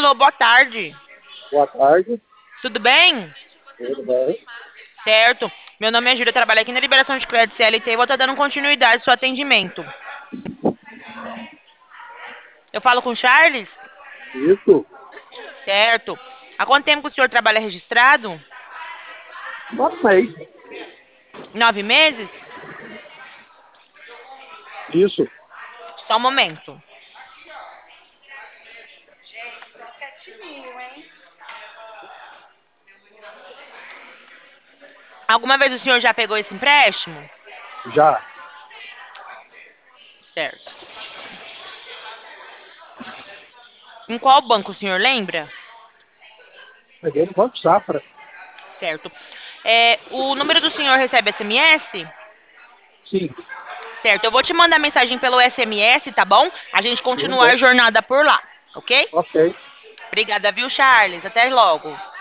Alô, boa tarde. Boa tarde, Tudo bem? tudo bem? Certo. Meu nome é Júlia, eu trabalho aqui na Liberação de Crédito CLT e vou estar dando continuidade ao seu atendimento. Eu falo com o Charles? Isso, Certo. Há quanto tempo que o senhor trabalha registrado? 9 meses. 9 meses? Isso, Só um momento. Alguma vez o senhor já pegou esse empréstimo? já. Certo. Em qual banco o senhor lembra? Peguei no Banco Safra. Certo. O número do senhor recebe SMS? Sim, Certo. Eu vou te mandar mensagem pelo SMS, tá bom? A gente tudo continua bem. a jornada por lá, ok? Ok. Obrigada, viu, Charles? Até logo.